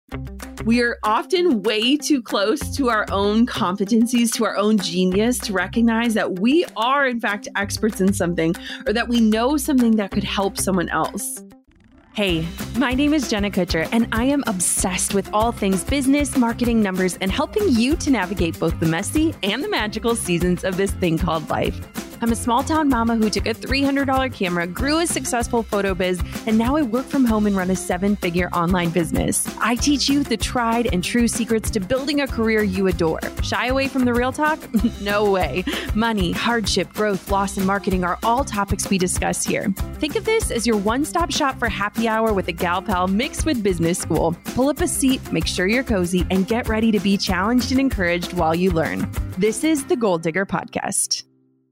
We are often way too close to our own competencies, to our own genius, to recognize that we are, in fact, experts in something, or that we know something that could help someone else. Hey, my name is Jenna Kutcher, and I am obsessed with all things business, marketing, numbers, and helping you to navigate both the messy and the magical seasons of this thing called life. I'm a small town mama who took a $300 camera, grew a successful photo biz, and now I work from home and run a 7-figure online business. I teach you the tried and true secrets to building a career you adore. Shy away from the real talk? No way. Money, hardship, growth, loss, and marketing are all topics we discuss here. Think of this as your one-stop shop for happy hour with a gal pal mixed with business school. Pull up a seat, make sure you're cozy, and get ready to be challenged and encouraged while you learn. This is the Goal Digger Podcast.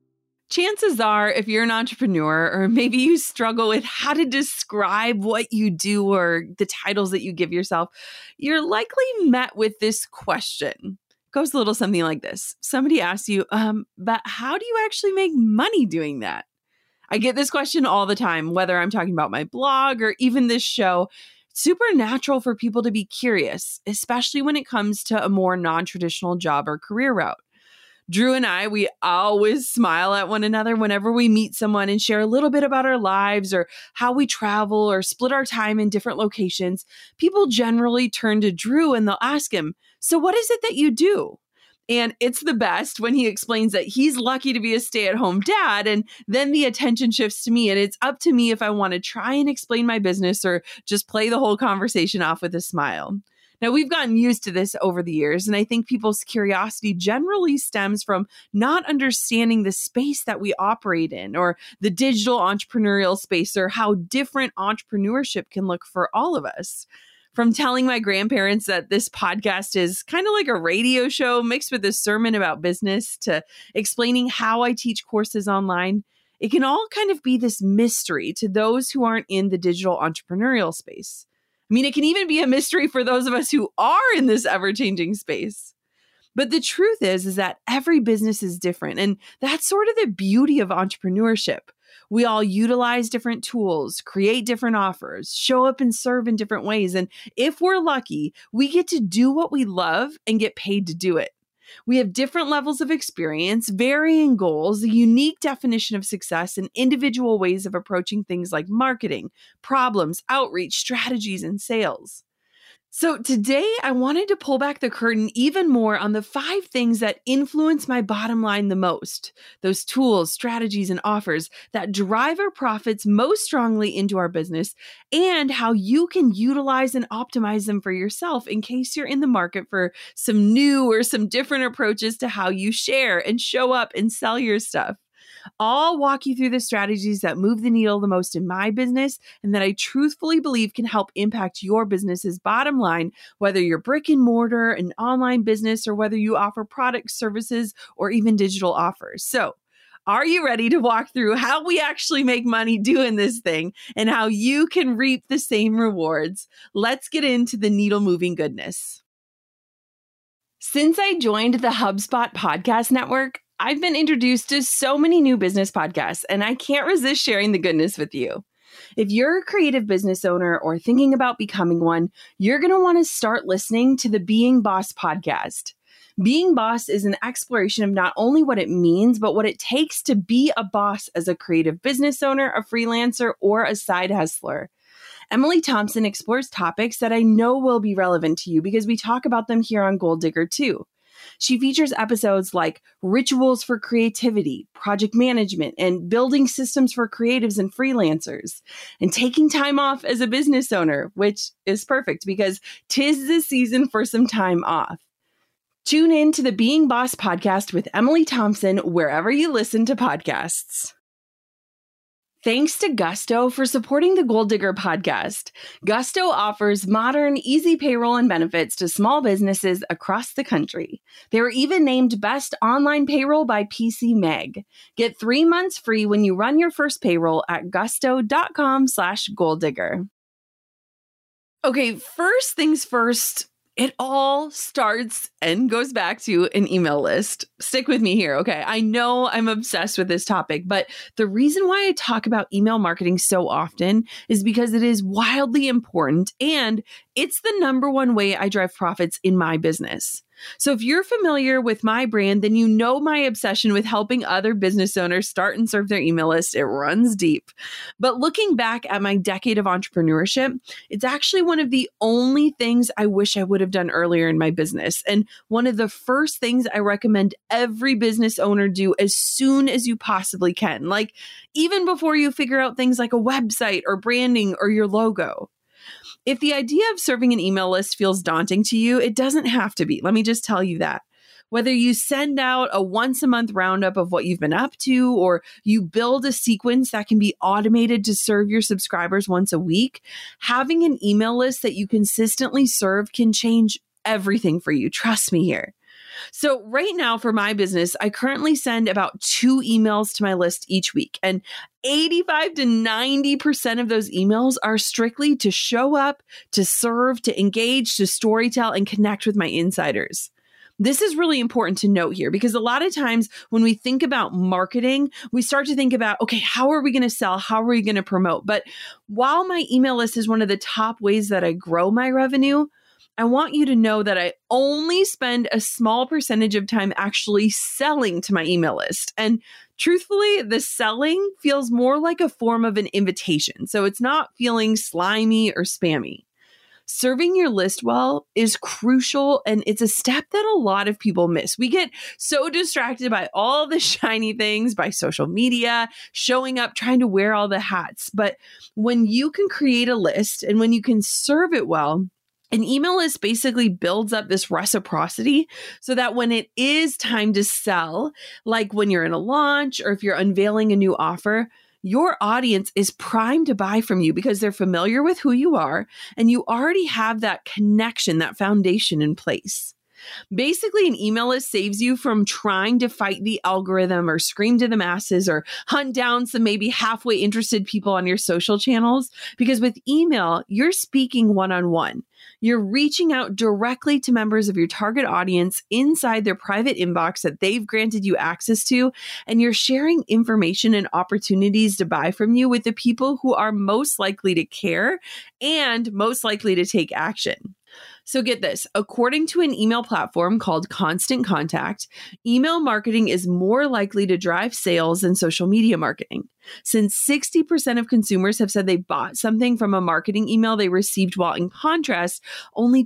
Chances are, if you're an entrepreneur, or maybe you struggle with how to describe what you do or the titles that you give yourself, you're likely met with this question. It goes a little something like this. Somebody asks you, but how do you actually make money doing that? I get this question all the time, whether I'm talking about my blog or even this show. It's super natural for people to be curious, especially when it comes to a more non-traditional job or career route. Drew and I, we always smile at one another whenever we meet someone and share a little bit about our lives or how we travel or split our time in different locations. People generally turn to Drew and they'll ask him, so what is it that you do? And it's the best when he explains that he's lucky to be a stay-at-home dad, and then the attention shifts to me and it's up to me if I want to try and explain my business or just play the whole conversation off with a smile. Now, we've gotten used to this over the years, and I think people's curiosity generally stems from not understanding the space that we operate in, or the digital entrepreneurial space, or how different entrepreneurship can look for all of us. From telling my grandparents that this podcast is kind of like a radio show mixed with a sermon about business, to explaining how I teach courses online, it can all kind of be this mystery to those who aren't in the digital entrepreneurial space. I mean, it can even be a mystery for those of us who are in this ever-changing space. But the truth is that every business is different. And that's sort of the beauty of entrepreneurship. We all utilize different tools, create different offers, show up and serve in different ways. And if we're lucky, we get to do what we love and get paid to do it. We have different levels of experience, varying goals, a unique definition of success, and individual ways of approaching things like marketing, problems, outreach, strategies, and sales. So today, I wanted to pull back the curtain even more on the 5 things that influence my bottom line the most. Those tools, strategies, and offers that drive our profits most strongly into our business, and how you can utilize and optimize them for yourself in case you're in the market for some new or some different approaches to how you share and show up and sell your stuff. I'll walk you through the strategies that move the needle the most in my business and that I truthfully believe can help impact your business's bottom line, whether you're brick and mortar, an online business, or whether you offer products, services, or even digital offers. So, are you ready to walk through how we actually make money doing this thing and how you can reap the same rewards? Let's get into the needle-moving goodness. Since I joined the HubSpot podcast network, I've been introduced to so many new business podcasts, and I can't resist sharing the goodness with you. If you're a creative business owner or thinking about becoming one, you're going to want to start listening to the Being Boss podcast. Being Boss is an exploration of not only what it means, but what it takes to be a boss as a creative business owner, a freelancer, or a side hustler. Emily Thompson explores topics that I know will be relevant to you because we talk about them here on Goal Digger too. She features episodes like rituals for creativity, project management, and building systems for creatives and freelancers, and taking time off as a business owner, which is perfect because 'tis the season for some time off. Tune in to the Being Boss podcast with Emily Thompson wherever you listen to podcasts. Thanks to Gusto for supporting the Goal Digger podcast. Gusto offers modern, easy payroll and benefits to small businesses across the country. They were even named Best Online Payroll by PC Mag. Get 3 months free when you run your first payroll at gusto.com/goaldigger. Okay, first things first. It all starts and goes back to an email list. Stick with me here, okay? I know I'm obsessed with this topic, but the reason why I talk about email marketing so often is because it is wildly important and it's the number one way I drive profits in my business. So if you're familiar with my brand, then you know my obsession with helping other business owners start and serve their email list. It runs deep. But looking back at my decade of entrepreneurship, it's actually one of the only things I wish I would have done earlier in my business. And one of the first things I recommend every business owner do as soon as you possibly can, like even before you figure out things like a website or branding or your logo. If the idea of serving an email list feels daunting to you, it doesn't have to be. Let me just tell you that. Whether you send out a once a month roundup of what you've been up to, or you build a sequence that can be automated to serve your subscribers once a week, having an email list that you consistently serve can change everything for you. Trust me here. So right now for my business, I currently send about 2 emails to my list each week. And 85 to 90% of those emails are strictly to show up, to serve, to engage, to storytell, and connect with my insiders. This is really important to note here because a lot of times when we think about marketing, we start to think about, okay, how are we going to sell? How are we going to promote? But while my email list is one of the top ways that I grow my revenue, I want you to know that I only spend a small percentage of time actually selling to my email list. And truthfully, the selling feels more like a form of an invitation. So it's not feeling slimy or spammy. Serving your list well is crucial, and it's a step that a lot of people miss. We get so distracted by all the shiny things, by social media, showing up, trying to wear all the hats. But when you can create a list and when you can serve it well, an email list basically builds up this reciprocity so that when it is time to sell, like when you're in a launch or if you're unveiling a new offer, your audience is primed to buy from you because they're familiar with who you are and you already have that connection, that foundation in place. Basically, an email list saves you from trying to fight the algorithm or scream to the masses or hunt down some maybe halfway interested people on your social channels. Because with email, you're speaking one-on-one. You're reaching out directly to members of your target audience inside their private inbox that they've granted you access to, and you're sharing information and opportunities to buy from you with the people who are most likely to care and most likely to take action. So get this, according to an email platform called Constant Contact, email marketing is more likely to drive sales than social media marketing. Since 60% of consumers have said they bought something from a marketing email they received, while in contrast, only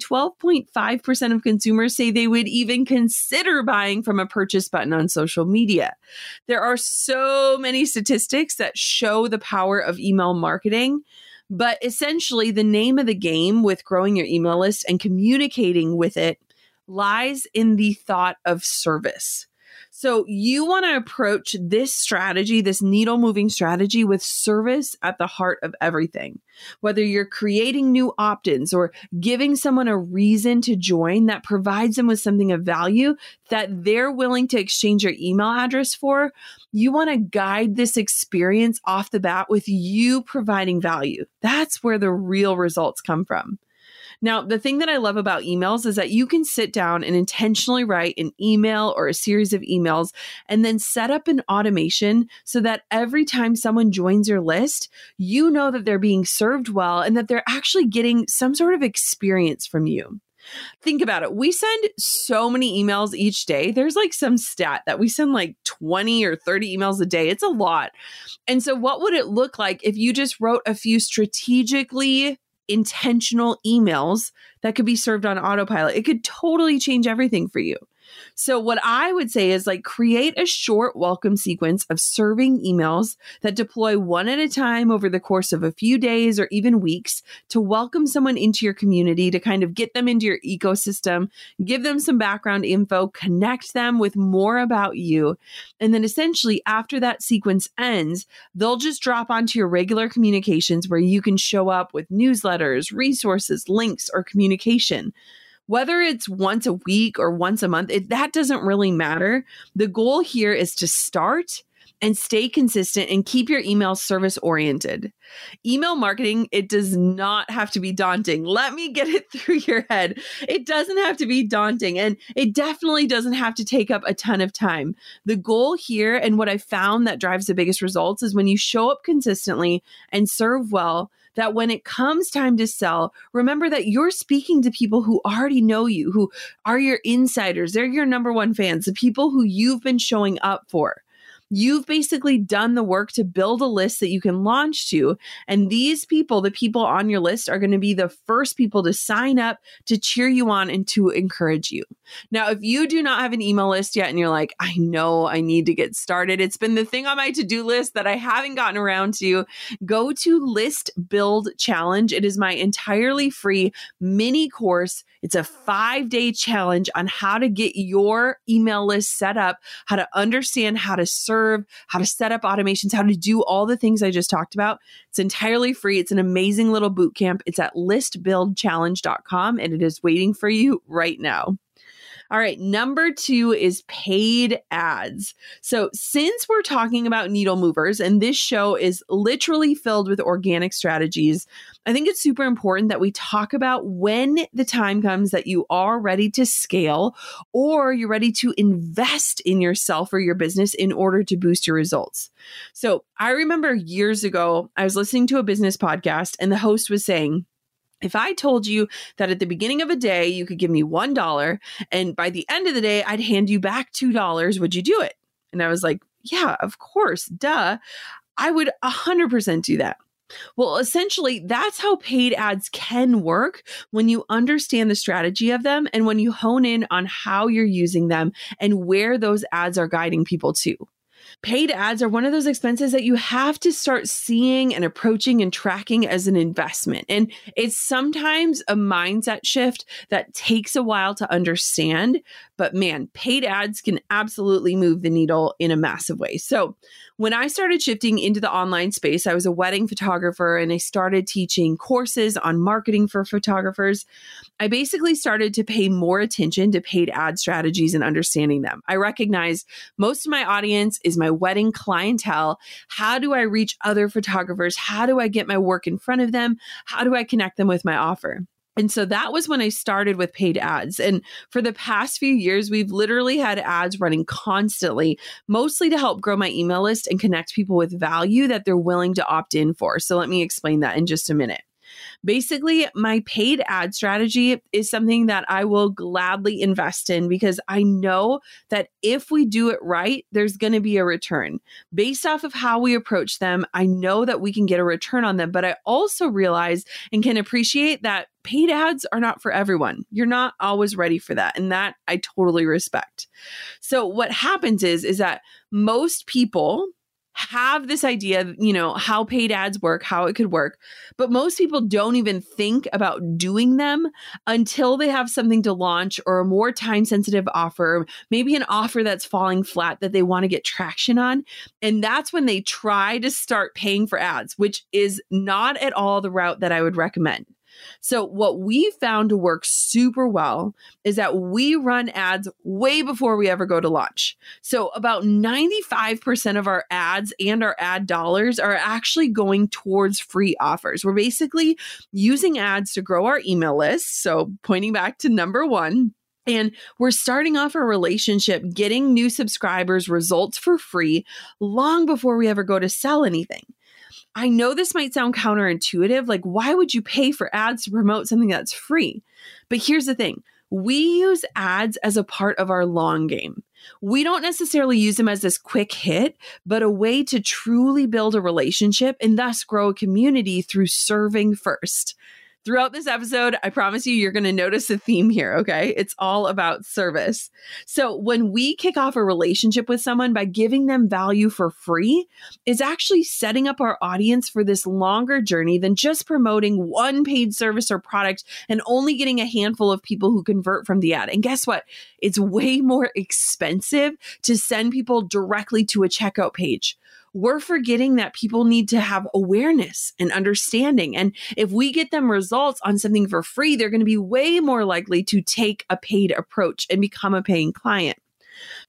12.5% of consumers say they would even consider buying from a purchase button on social media. There are so many statistics that show the power of email marketing. But essentially, the name of the game with growing your email list and communicating with it lies in the thought of service. So you want to approach this strategy, this needle moving strategy, with service at the heart of everything. Whether you're creating new opt-ins or giving someone a reason to join that provides them with something of value that they're willing to exchange your email address for, you want to guide this experience off the bat with you providing value. That's where the real results come from. Now, the thing that I love about emails is that you can sit down and intentionally write an email or a series of emails and then set up an automation so that every time someone joins your list, you know that they're being served well and that they're actually getting some sort of experience from you. Think about it. We send so many emails each day. There's like some stat that we send like 20 or 30 emails a day. It's a lot. And so what would it look like if you just wrote a few strategically intentional emails that could be served on autopilot? It could totally change everything for you. So what I would say is like create a short welcome sequence of serving emails that deploy one at a time over the course of a few days or even weeks to welcome someone into your community, to kind of get them into your ecosystem, give them some background info, connect them with more about you. And then essentially after that sequence ends, they'll just drop onto your regular communications where you can show up with newsletters, resources, links, or communication. Whether it's once a week or once a month, that doesn't really matter. The goal here is to start and stay consistent and keep your email service oriented. Email marketing, it does not have to be daunting. Let me get it through your head. It doesn't have to be daunting, and it definitely doesn't have to take up a ton of time. The goal here, and what I found that drives the biggest results, is when you show up consistently and serve well, that when it comes time to sell, remember that you're speaking to people who already know you, who are your insiders. They're your number one fans, the people who you've been showing up for. You've basically done the work to build a list that you can launch to. And these people, the people on your list, are going to be the first people to sign up, to cheer you on, and to encourage you. Now, if you do not have an email list yet and you're like, I know I need to get started, it's been the thing on my to-do list that I haven't gotten around to, go to List Build Challenge. It is my entirely free mini course. It's a 5-day challenge on how to get your email list set up, how to understand how to serve, how to set up automations, how to do all the things I just talked about. It's entirely free. It's an amazing little boot camp. It's at listbuildchallenge.com and it is waiting for you right now. All right, number 2 is paid ads. So since we're talking about needle movers and this show is literally filled with organic strategies, I think it's super important that we talk about when the time comes that you are ready to scale or you're ready to invest in yourself or your business in order to boost your results. So I remember years ago, I was listening to a business podcast and the host was saying, if I told you that at the beginning of a day, you could give me $1 and by the end of the day, I'd hand you back $2, would you do it? And I was like, yeah, of course, duh. I would 100% do that. Well, essentially, that's how paid ads can work when you understand the strategy of them and when you hone in on how you're using them and where those ads are guiding people to. Paid ads are one of those expenses that you have to start seeing and approaching and tracking as an investment. And it's sometimes a mindset shift that takes a while to understand. But man, paid ads can absolutely move the needle in a massive way. So when I started shifting into the online space, I was a wedding photographer and I started teaching courses on marketing for photographers. I basically started to pay more attention to paid ad strategies and understanding them. I recognize most of my audience is my wedding clientele. How do I reach other photographers? How do I get my work in front of them? How do I connect them with my offer? And so that was when I started with paid ads. And for the past few years, we've literally had ads running constantly, mostly to help grow my email list and connect people with value that they're willing to opt in for. So let me explain that in just a minute. Basically, my paid ad strategy is something that I will gladly invest in because I know that if we do it right, there's going to be a return. Based off of how we approach them, I know that we can get a return on them, but I also realize and can appreciate that paid ads are not for everyone. You're not always ready for that. And that I totally respect. So what happens is that most people have this idea of, how paid ads work, how it could work, but most people don't even think about doing them until they have something to launch or a more time-sensitive offer, maybe an offer that's falling flat that they want to get traction on. And that's when they try to start paying for ads, which is not at all the route that I would recommend. So what we found to work super well is that we run ads way before we ever go to launch. So about 95% of our ads and our ad dollars are actually going towards free offers. We're basically using ads to grow our email list. So pointing back to number 1, and we're starting off a relationship, getting new subscribers results for free long before we ever go to sell anything. I know this might sound counterintuitive, like why would you pay for ads to promote something that's free? But here's the thing. We use ads as a part of our long game. We don't necessarily use them as this quick hit, but a way to truly build a relationship and thus grow a community through serving first. Throughout this episode, I promise you're going to notice a theme here, okay? It's all about service. So when we kick off a relationship with someone by giving them value for free, it's actually setting up our audience for this longer journey than just promoting one paid service or product and only getting a handful of people who convert from the ad. And guess what? It's way more expensive to send people directly to a checkout page. We're forgetting that people need to have awareness and understanding. And if we get them results on something for free, they're going to be way more likely to take a paid approach and become a paying client.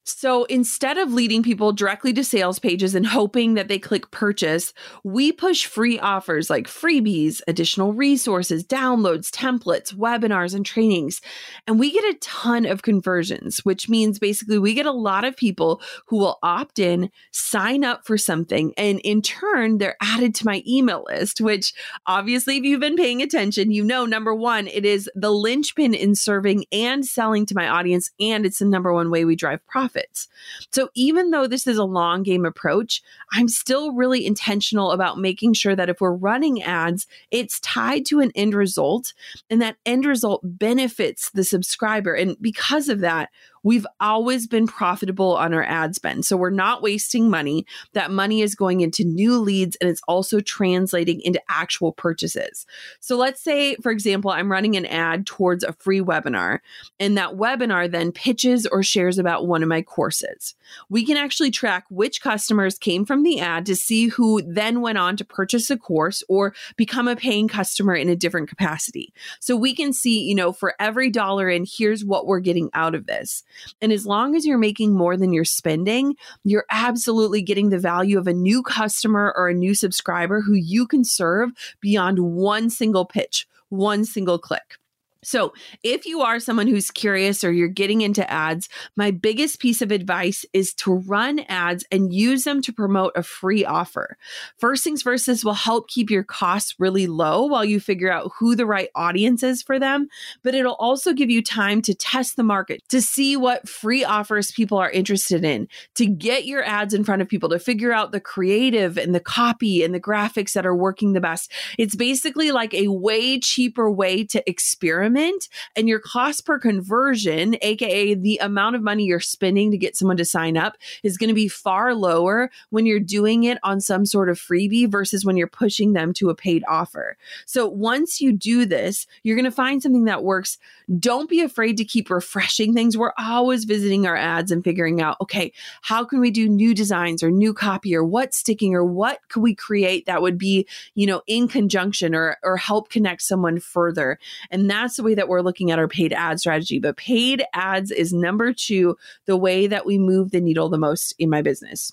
So instead of leading people directly to sales pages and hoping that they click purchase, we push free offers like freebies, additional resources, downloads, templates, webinars, and trainings. And we get a ton of conversions, which means basically we get a lot of people who will opt in, sign up for something, and in turn, they're added to my email list, which obviously, if you've been paying attention, you know, number one, it is the linchpin in serving and selling to my audience, and it's the number one way we drive profits. So even though this is a long game approach, I'm still really intentional about making sure that if we're running ads, it's tied to an end result and that end result benefits the subscriber. And because of that, we've always been profitable on our ad spend. So we're not wasting money. That money is going into new leads and it's also translating into actual purchases. So let's say, for example, I'm running an ad towards a free webinar, and that webinar then pitches or shares about one of my courses. We can actually track which customers came from the ad to see who then went on to purchase a course or become a paying customer in a different capacity. So we can see, you know, for every dollar in, here's what we're getting out of this. And as long as you're making more than you're spending, you're absolutely getting the value of a new customer or a new subscriber who you can serve beyond one single pitch, one single click. So if you are someone who's curious or you're getting into ads, my biggest piece of advice is to run ads and use them to promote a free offer. First things first, this will help keep your costs really low while you figure out who the right audience is for them, but it'll also give you time to test the market, to see what free offers people are interested in, to get your ads in front of people, to figure out the creative and the copy and the graphics that are working the best. It's basically like a way cheaper way to experiment. And your cost per conversion, aka the amount of money you're spending to get someone to sign up, is going to be far lower when you're doing it on some sort of freebie versus when you're pushing them to a paid offer. So once you do this, you're going to find something that works. Don't be afraid to keep refreshing things. We're always visiting our ads and figuring out, okay, how can we do new designs or new copy, or what's sticking, or what could we create that would be, you know, in conjunction or help connect someone further. And that's the way that we're looking at our paid ad strategy. But paid ads is number 2, the way that we move the needle the most in my business.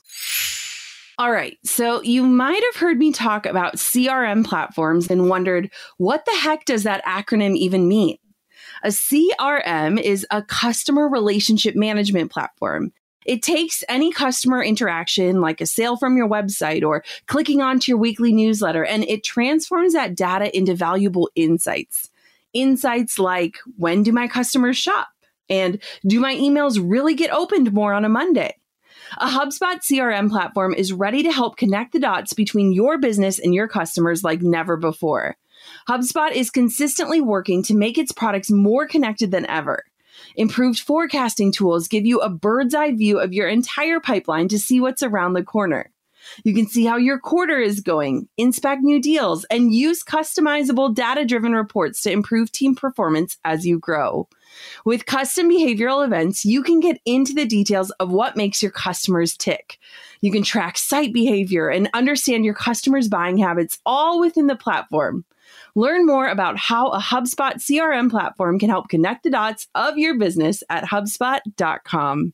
All right, so you might have heard me talk about CRM platforms and wondered, what the heck does that acronym even mean? A CRM is a customer relationship management platform. It takes any customer interaction, like a sale from your website or clicking onto your weekly newsletter, and it transforms that data into valuable insights. Insights like, when do my customers shop? And do my emails really get opened more on a Monday? A HubSpot CRM platform is ready to help connect the dots between your business and your customers like never before. HubSpot is consistently working to make its products more connected than ever. Improved forecasting tools give you a bird's eye view of your entire pipeline to see what's around the corner. You can see how your quarter is going, inspect new deals, and use customizable data-driven reports to improve team performance as you grow. With custom behavioral events, you can get into the details of what makes your customers tick. You can track site behavior and understand your customers' buying habits all within the platform. Learn more about how a HubSpot CRM platform can help connect the dots of your business at HubSpot.com.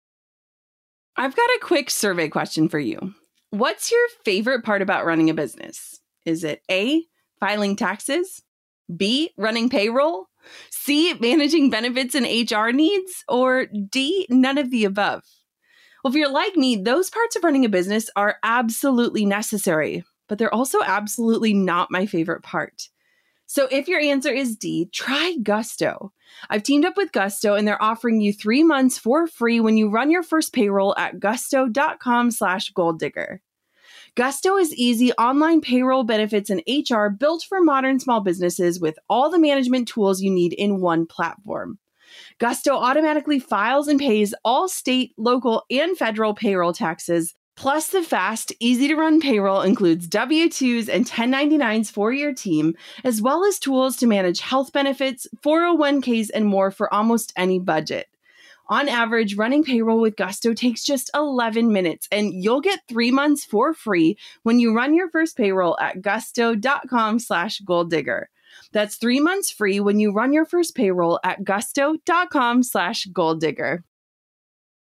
I've got a quick survey question for you. What's your favorite part about running a business? Is it A, filing taxes, B, running payroll, C, managing benefits and HR needs, or D, none of the above? Well, if you're like me, those parts of running a business are absolutely necessary, but they're also absolutely not my favorite part. So if your answer is D, try Gusto. I've teamed up with Gusto and they're offering you 3 months for free when you run your first payroll at gusto.com/goaldigger. Gusto is easy online payroll, benefits, and HR built for modern small businesses with all the management tools you need in one platform. Gusto automatically files and pays all state, local, and federal payroll taxes. Plus, the fast, easy-to-run payroll includes W-2s and 1099s for your team, as well as tools to manage health benefits, 401ks, and more for almost any budget. On average, running payroll with Gusto takes just 11 minutes, and you'll get 3 months for free when you run your first payroll at gusto.com/goaldigger. That's 3 months free when you run your first payroll at gusto.com/goaldigger.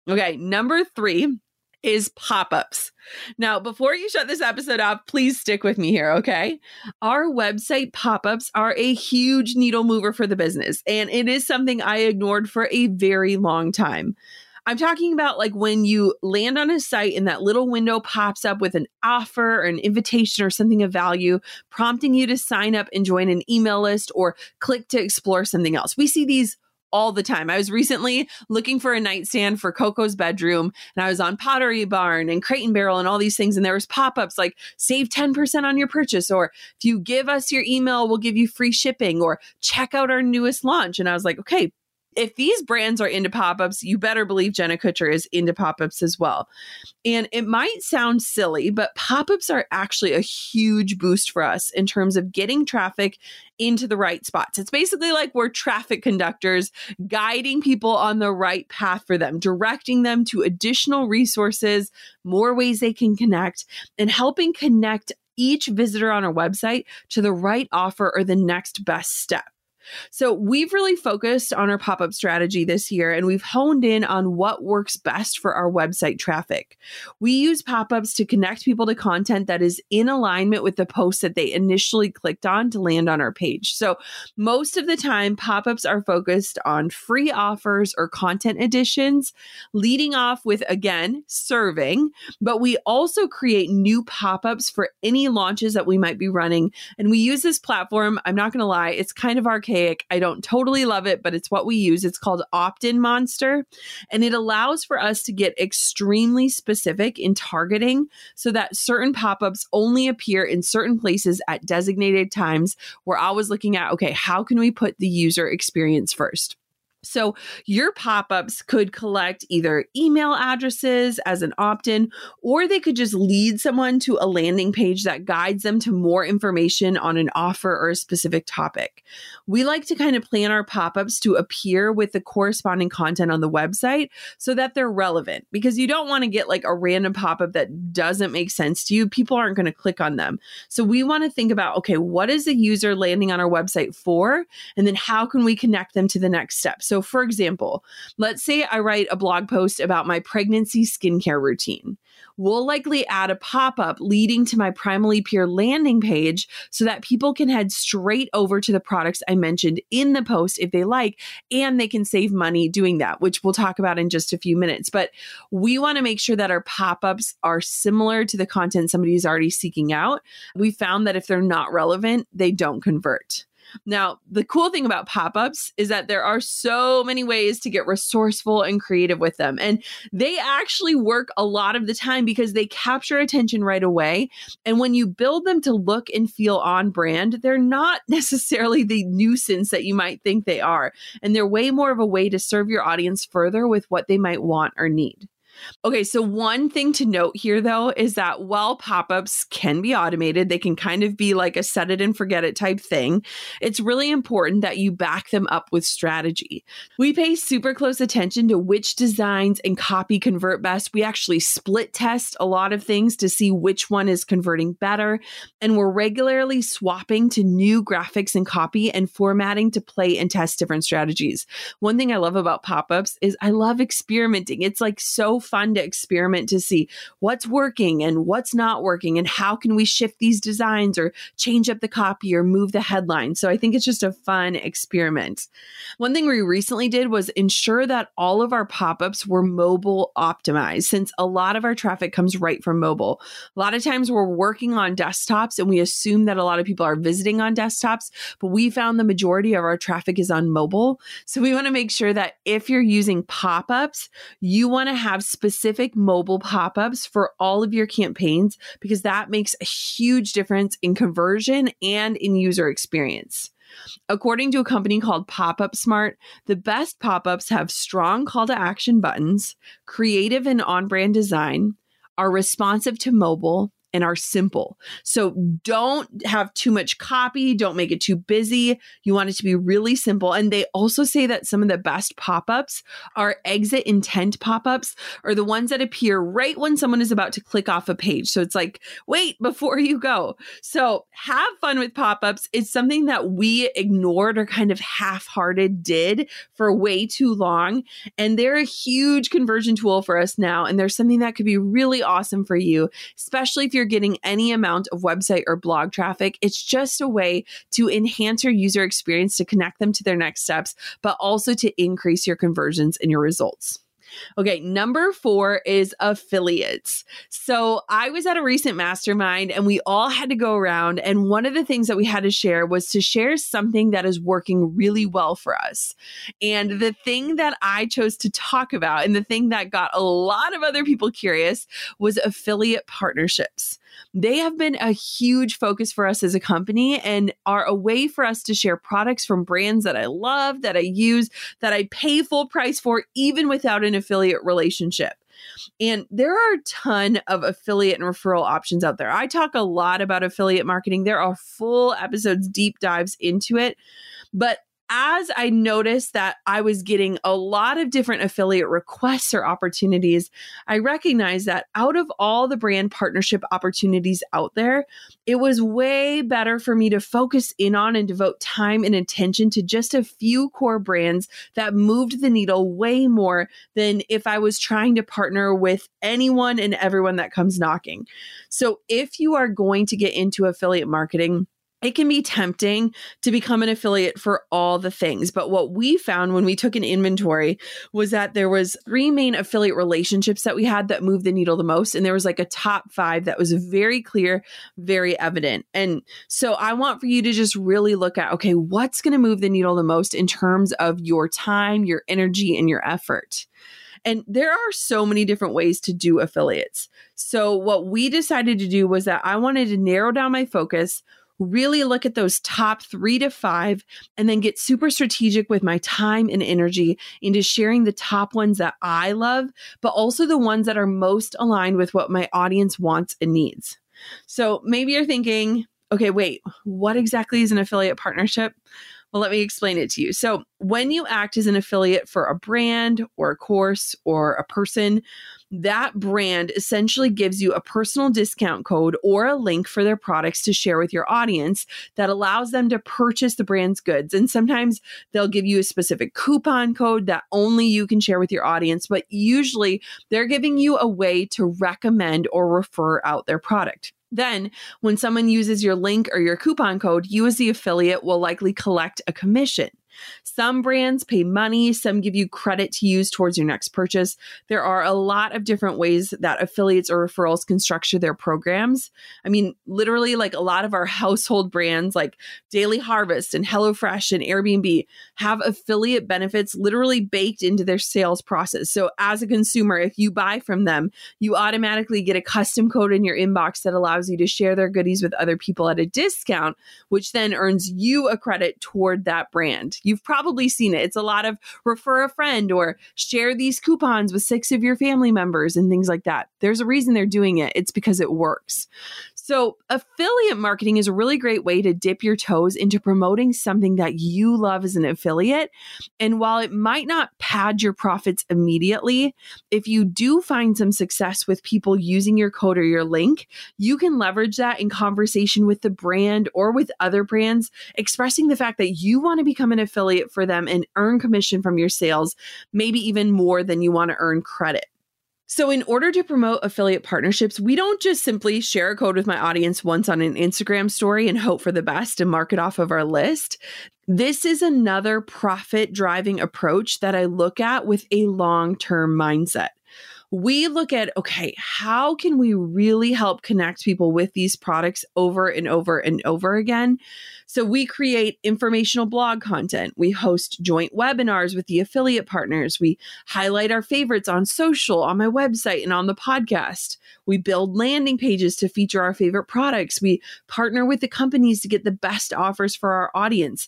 Okay, number 3 is pop-ups. Now, before you shut this episode off, please stick with me here, okay? Our website pop-ups are a huge needle mover for the business, and it is something I ignored for a very long time. I'm talking about like when you land on a site and that little window pops up with an offer or an invitation or something of value, prompting you to sign up and join an email list or click to explore something else. We see these all the time. I was recently looking for a nightstand for Coco's bedroom, and I was on Pottery Barn and Crate and Barrel and all these things. And there was pop-ups like save 10% on your purchase, or if you give us your email, we'll give you free shipping, or check out our newest launch. And I was like, okay, if these brands are into pop-ups, you better believe Jenna Kutcher is into pop-ups as well. And it might sound silly, but pop-ups are actually a huge boost for us in terms of getting traffic into the right spots. It's basically like we're traffic conductors guiding people on the right path for them, directing them to additional resources, more ways they can connect, and helping connect each visitor on our website to the right offer or the next best step. So we've really focused on our pop-up strategy this year, and we've honed in on what works best for our website traffic. We use pop-ups to connect people to content that is in alignment with the post that they initially clicked on to land on our page. So most of the time, pop-ups are focused on free offers or content additions, leading off with, again, serving, but we also create new pop-ups for any launches that we might be running. And we use this platform, I'm not going to lie, it's kind of archaic. I don't totally love it, but it's what we use. It's called Opt-in Monster, and it allows for us to get extremely specific in targeting so that certain pop-ups only appear in certain places at designated times. We're always looking at, okay, how can we put the user experience first? So your pop-ups could collect either email addresses as an opt-in, or they could just lead someone to a landing page that guides them to more information on an offer or a specific topic. We like to kind of plan our pop-ups to appear with the corresponding content on the website so that they're relevant, because you don't want to get like a random pop-up that doesn't make sense to you. People aren't going to click on them. So we want to think about, okay, what is the user landing on our website for? And then how can we connect them to the next step? So for example, let's say I write a blog post about my pregnancy skincare routine. We'll likely add a pop-up leading to my Primally Pure landing page so that people can head straight over to the products I mentioned in the post if they like, and they can save money doing that, which we'll talk about in just a few minutes. But we want to make sure that our pop-ups are similar to the content somebody's already seeking out. We found that if they're not relevant, they don't convert. Now, the cool thing about pop-ups is that there are so many ways to get resourceful and creative with them. And they actually work a lot of the time because they capture attention right away. And when you build them to look and feel on brand, they're not necessarily the nuisance that you might think they are. And they're way more of a way to serve your audience further with what they might want or need. Okay, so one thing to note here, though, is that while pop-ups can be automated, they can kind of be like a set it and forget it type thing. It's really important that you back them up with strategy. We pay super close attention to which designs and copy convert best. We actually split test a lot of things to see which one is converting better. And we're regularly swapping to new graphics and copy and formatting to play and test different strategies. One thing I love about pop-ups is I love experimenting. It's like so fun to experiment to see what's working and what's not working and how can we shift these designs or change up the copy or move the headline. So I think it's just a fun experiment. One thing we recently did was ensure that all of our pop-ups were mobile optimized, since a lot of our traffic comes right from mobile. A lot of times we're working on desktops and we assume that a lot of people are visiting on desktops, but we found the majority of our traffic is on mobile. So we want to make sure that if you're using pop-ups, you want to have specific mobile pop-ups for all of your campaigns, because that makes a huge difference in conversion and in user experience. According to a company called Pop-Up Smart, the best pop-ups have strong call to action buttons, creative and on-brand design, are responsive to mobile, and are simple. So don't have too much copy. Don't make it too busy. You want it to be really simple. And they also say that some of the best pop-ups are exit intent pop-ups, or the ones that appear right when someone is about to click off a page. So it's like, wait before you go. So have fun with pop-ups. It's something that we ignored or kind of half-hearted did for way too long. And they're a huge conversion tool for us now. And there's something that could be really awesome for you, especially if you're getting any amount of website or blog traffic. It's just a way to enhance your user experience, to connect them to their next steps, but also to increase your conversions and your results. Okay, number 4 is affiliates. So I was at a recent mastermind and we all had to go around. And one of the things that we had to share was to share something that is working really well for us. And the thing that I chose to talk about, and the thing that got a lot of other people curious, was affiliate partnerships. They have been a huge focus for us as a company and are a way for us to share products from brands that I love, that I use, that I pay full price for, even without an affiliate relationship. And there are a ton of affiliate and referral options out there. I talk a lot about affiliate marketing. There are full episodes, deep dives into it. But as I noticed that I was getting a lot of different affiliate requests or opportunities, I recognized that out of all the brand partnership opportunities out there, it was way better for me to focus in on and devote time and attention to just a few core brands that moved the needle way more than if I was trying to partner with anyone and everyone that comes knocking. So if you are going to get into affiliate marketing, it can be tempting to become an affiliate for all the things. But what we found when we took an inventory was that there was 3 main affiliate relationships that we had that moved the needle the most. And there was like a top 5 that was very clear, very evident. And so I want for you to just really look at, okay, what's going to move the needle the most in terms of your time, your energy, and your effort? And there are so many different ways to do affiliates. So what we decided to do was that I wanted to narrow down my focus, really look at those top 3 to 5, and then get super strategic with my time and energy into sharing the top ones that I love, but also the ones that are most aligned with what my audience wants and needs. So maybe you're thinking, okay, wait, what exactly is an affiliate partnership? Well, let me explain it to you. So when you act as an affiliate for a brand or a course or a person, that brand essentially gives you a personal discount code or a link for their products to share with your audience that allows them to purchase the brand's goods. And sometimes they'll give you a specific coupon code that only you can share with your audience, but usually they're giving you a way to recommend or refer out their product. Then, when someone uses your link or your coupon code, you as the affiliate will likely collect a commission. Some brands pay money, some give you credit to use towards your next purchase. There are a lot of different ways that affiliates or referrals can structure their programs. I mean, literally, like a lot of our household brands like Daily Harvest and HelloFresh and Airbnb have affiliate benefits literally baked into their sales process. So as a consumer, if you buy from them, you automatically get a custom code in your inbox that allows you to share their goodies with other people at a discount, which then earns you a credit toward that brand. You've probably seen it. It's a lot of refer a friend or share these coupons with 6 of your family members and things like that. There's a reason they're doing it. It's because it works. So affiliate marketing is a really great way to dip your toes into promoting something that you love as an affiliate. And while it might not pad your profits immediately, if you do find some success with people using your code or your link, you can leverage that in conversation with the brand or with other brands, expressing the fact that you want to become an affiliate for them and earn commission from your sales, maybe even more than you want to earn credit. So in order to promote affiliate partnerships, we don't just simply share a code with my audience once on an Instagram story and hope for the best and mark it off of our list. This is another profit-driving approach that I look at with a long-term mindset. We look at, okay, how can we really help connect people with these products over and over and over again? So we create informational blog content. We host joint webinars with the affiliate partners. We highlight our favorites on social, on my website, and on the podcast. We build landing pages to feature our favorite products. We partner with the companies to get the best offers for our audience.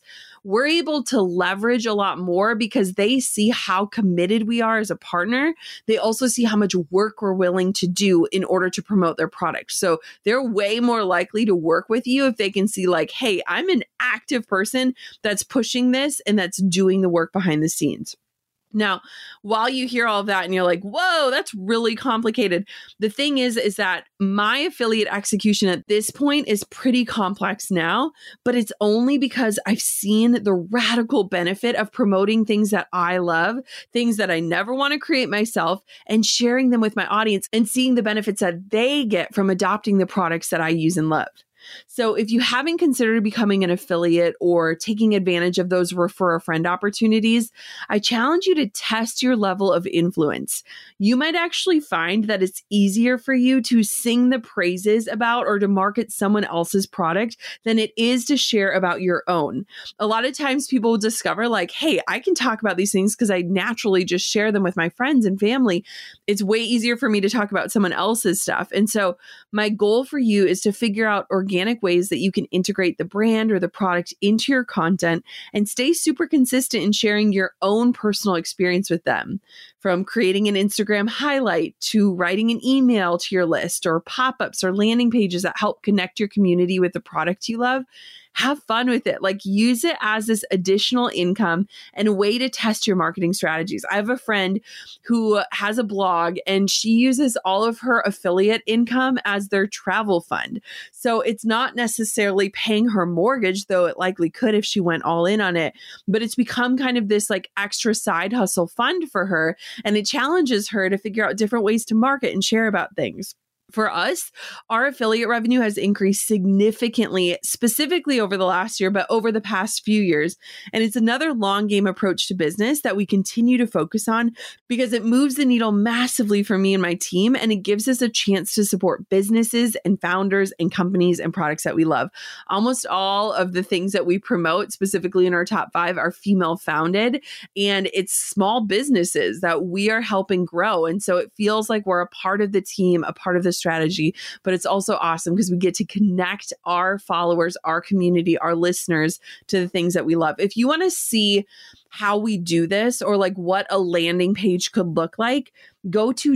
we're able to leverage a lot more because they see how committed we are as a partner. They also see how much work we're willing to do in order to promote their product. So they're way more likely to work with you if they can see like, hey, I'm an active person that's pushing this and that's doing the work behind the scenes. Now, while you hear all of that and you're like, whoa, that's really complicated. The thing is that my affiliate execution at this point is pretty complex now, but it's only because I've seen the radical benefit of promoting things that I love, things that I never want to create myself, and sharing them with my audience and seeing the benefits that they get from adopting the products that I use and love. So if you haven't considered becoming an affiliate or taking advantage of those refer a friend opportunities, I challenge you to test your level of influence. You might actually find that it's easier for you to sing the praises about or to market someone else's product than it is to share about your own. A lot of times people will discover like, hey, I can talk about these things because I naturally just share them with my friends and family. It's way easier for me to talk about someone else's stuff. And so my goal for you is to figure out organic ways that you can integrate the brand or the product into your content and stay super consistent in sharing your own personal experience with them. From creating an Instagram highlight to writing an email to your list or pop-ups or landing pages that help connect your community with the product you love. Have fun with it. Like use it as this additional income and a way to test your marketing strategies. I have a friend who has a blog and she uses all of her affiliate income as their travel fund. So it's not necessarily paying her mortgage, though it likely could if she went all in on it, but it's become kind of this like extra side hustle fund for her. And it challenges her to figure out different ways to market and share about things. For us, our affiliate revenue has increased significantly, specifically over the last year, but over the past few years. And it's another long game approach to business that we continue to focus on because it moves the needle massively for me and my team. And it gives us a chance to support businesses and founders and companies and products that we love. Almost all of the things that we promote, specifically in our top 5, are female founded. And it's small businesses that we are helping grow. And so it feels like we're a part of the team, a part of the strategy, but it's also awesome because we get to connect our followers, our community, our listeners to the things that we love. If you want to see how we do this or like what a landing page could look like, go to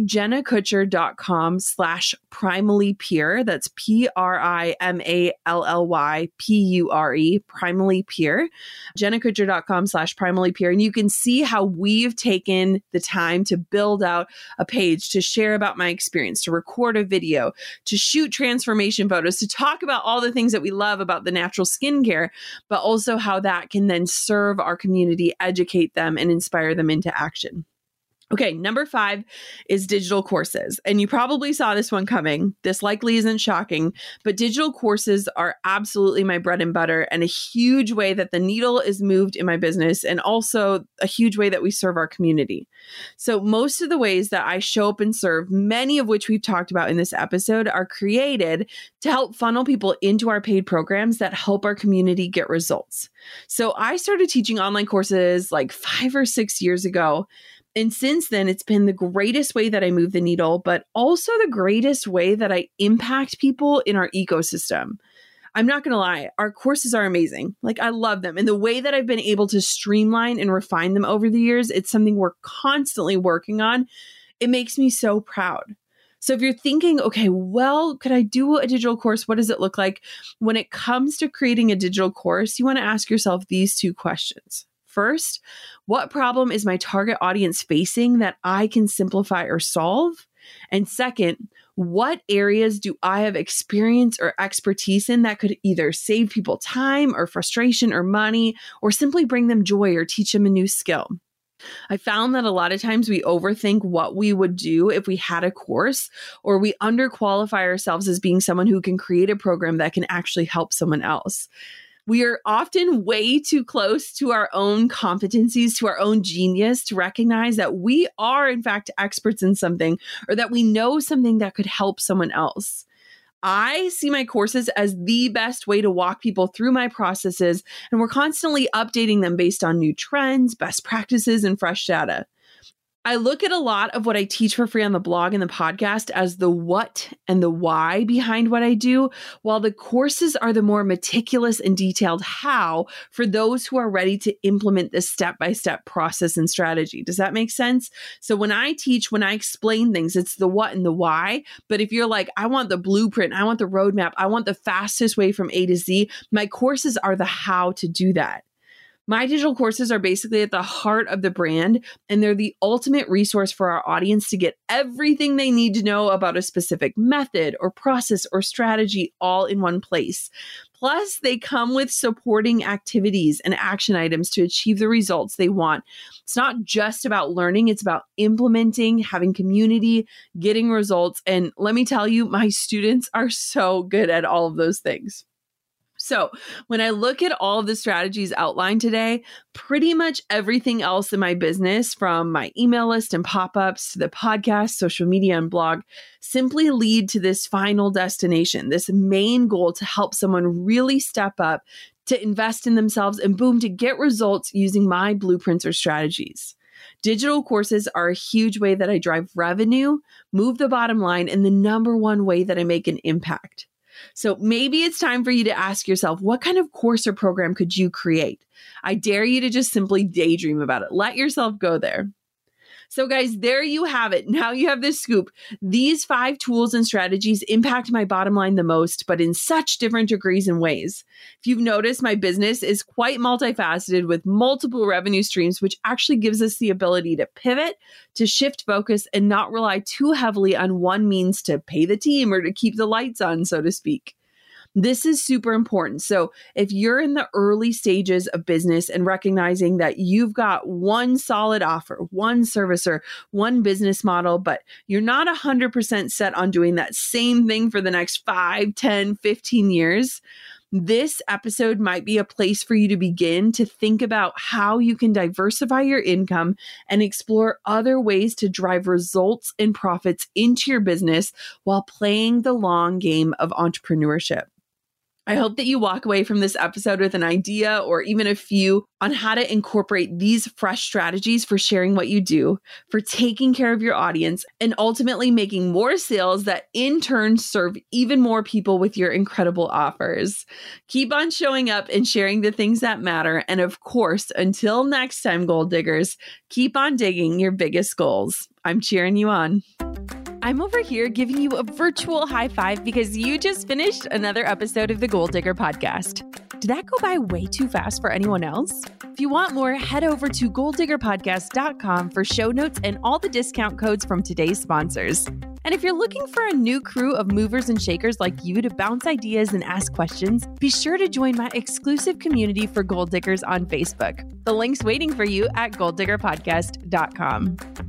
jennakutcher.com/primallypure. That's PRIMALLYPURE, Primally Pure. jennakutcher.com/primallypure. And you can see how we've taken the time to build out a page, to share about my experience, to record a video, to shoot transformation photos, to talk about all the things that we love about the natural skincare, but also how that can then serve our community, educate them, and inspire them into action. Okay, number 5 is digital courses. And you probably saw this one coming. This likely isn't shocking, but digital courses are absolutely my bread and butter and a huge way that the needle is moved in my business and also a huge way that we serve our community. So most of the ways that I show up and serve, many of which we've talked about in this episode, are created to help funnel people into our paid programs that help our community get results. So I started teaching online courses like 5 or 6 years ago. And since then, it's been the greatest way that I move the needle, but also the greatest way that I impact people in our ecosystem. I'm not going to lie, our courses are amazing. Like I love them. And the way that I've been able to streamline and refine them over the years, it's something we're constantly working on. It makes me so proud. So if you're thinking, okay, well, could I do a digital course? What does it look like? When it comes to creating a digital course, you want to ask yourself these 2 questions. First, what problem is my target audience facing that I can simplify or solve? And second, what areas do I have experience or expertise in that could either save people time or frustration or money, or simply bring them joy or teach them a new skill? I found that a lot of times we overthink what we would do if we had a course, or we underqualify ourselves as being someone who can create a program that can actually help someone else. We are often way too close to our own competencies, to our own genius, to recognize that we are, in fact, experts in something or that we know something that could help someone else. I see my courses as the best way to walk people through my processes, and we're constantly updating them based on new trends, best practices, and fresh data. I look at a lot of what I teach for free on the blog and the podcast as the what and the why behind what I do, while the courses are the more meticulous and detailed how for those who are ready to implement this step-by-step process and strategy. Does that make sense? So when I teach, when I explain things, it's the what and the why. But if you're like, I want the blueprint, I want the roadmap, I want the fastest way from A to Z, my courses are the how to do that. My digital courses are basically at the heart of the brand, and they're the ultimate resource for our audience to get everything they need to know about a specific method or process or strategy all in one place. Plus, they come with supporting activities and action items to achieve the results they want. It's not just about learning, it's about implementing, having community, getting results. And let me tell you, my students are so good at all of those things. So when I look at all of the strategies outlined today, pretty much everything else in my business, from my email list and pop-ups to the podcast, social media, and blog, simply lead to this final destination, this main goal to help someone really step up, to invest in themselves, and boom, to get results using my blueprints or strategies. Digital courses are a huge way that I drive revenue, move the bottom line, and the number one way that I make an impact. So maybe it's time for you to ask yourself, what kind of course or program could you create? I dare you to just simply daydream about it. Let yourself go there. So guys, there you have it. Now you have this scoop. These 5 tools and strategies impact my bottom line the most, but in such different degrees and ways. If you've noticed, my business is quite multifaceted with multiple revenue streams, which actually gives us the ability to pivot, to shift focus, and not rely too heavily on one means to pay the team or to keep the lights on, so to speak. This is super important. So if you're in the early stages of business and recognizing that you've got one solid offer, one service, or one business model, but you're not 100% set on doing that same thing for the next 5, 10, 15 years, this episode might be a place for you to begin to think about how you can diversify your income and explore other ways to drive results and profits into your business while playing the long game of entrepreneurship. I hope that you walk away from this episode with an idea or even a few on how to incorporate these fresh strategies for sharing what you do, for taking care of your audience, and ultimately making more sales that in turn serve even more people with your incredible offers. Keep on showing up and sharing the things that matter. And of course, until next time, goal diggers, keep on digging your biggest goals. I'm cheering you on. I'm over here giving you a virtual high five because you just finished another episode of the Goal Digger Podcast. Did that go by way too fast for anyone else? If you want more, head over to goaldiggerpodcast.com for show notes and all the discount codes from today's sponsors. And if you're looking for a new crew of movers and shakers like you to bounce ideas and ask questions, be sure to join my exclusive community for Goal Diggers on Facebook. The link's waiting for you at goaldiggerpodcast.com.